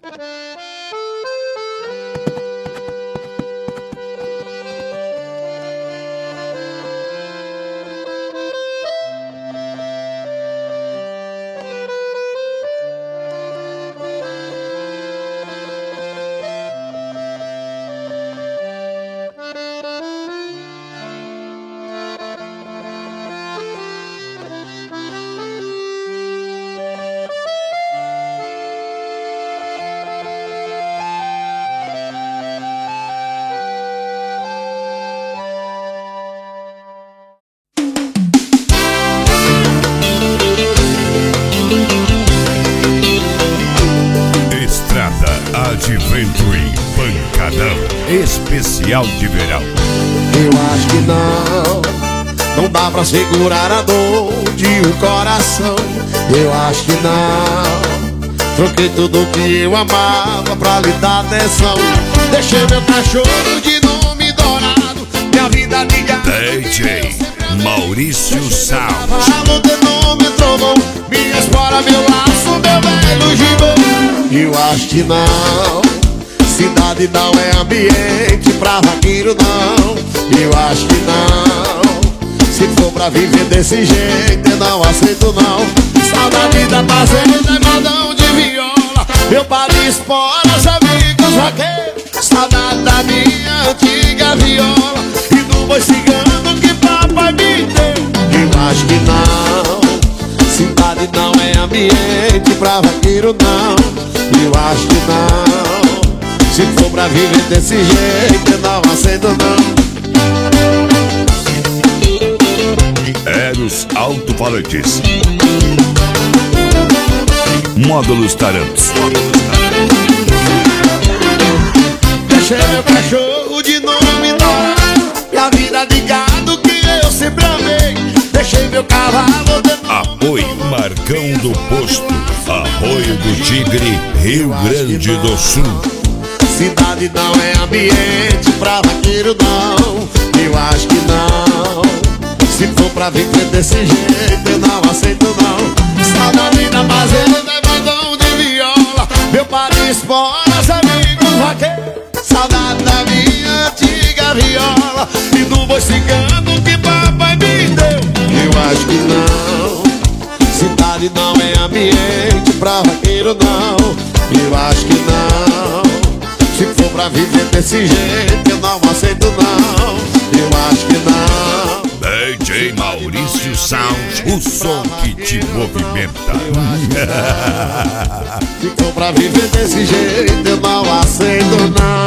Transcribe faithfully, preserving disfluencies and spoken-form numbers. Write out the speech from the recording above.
Adventure Pancadão especial de verão. Eu acho que não, não dá pra segurar a dor de um coração. Eu acho que não, troquei tudo que eu amava pra lhe dar atenção. Deixei meu cachorro de nome dourado, minha vida de gato. D J Maurício Sound. Cavalo de nome trovão, minha espora, meu laço, meu velho gibão. Eu acho que não, cidade não é ambiente pra vaqueiro não. Eu acho que não, se for pra viver desse jeito eu não aceito não. Saudade da fazenda é modão de viola, meu pai de esporas, amigos vaqueiros. Saudade da minha antiga viola e do boi cigano que papai me deu. Eu acho que não, cidade não é ambiente pra vaqueiro não. Eu acho que não, se for pra viver desse jeito eu não aceito não. Eros Alto-Falantes, Módulos Tarantos. Deixei meu cachorro de nome dourado, e a vida de gado que eu sempre amei. Deixei meu cavalo de nome. Apoio Marcão do Posto, Arroio do Tigre, Rio Grande do Sul. Cidade não é ambiente pra vaqueiro não. Eu acho que não, se for pra viver desse jeito eu não aceito não. Saudade da fazenda é bandão de viola, meu pai de esporas, amigos vaqueiros. Saudade da minha antiga viola e do boi cigano que papai me deu. Eu acho que não, cidade não é ambiente pra vaqueiro não. Eu acho que não, se for pra viver desse jeito eu não aceito não. Eu acho que não. D J Maurício Sound, o som que te movimenta. Se for pra viver desse jeito eu não aceito não.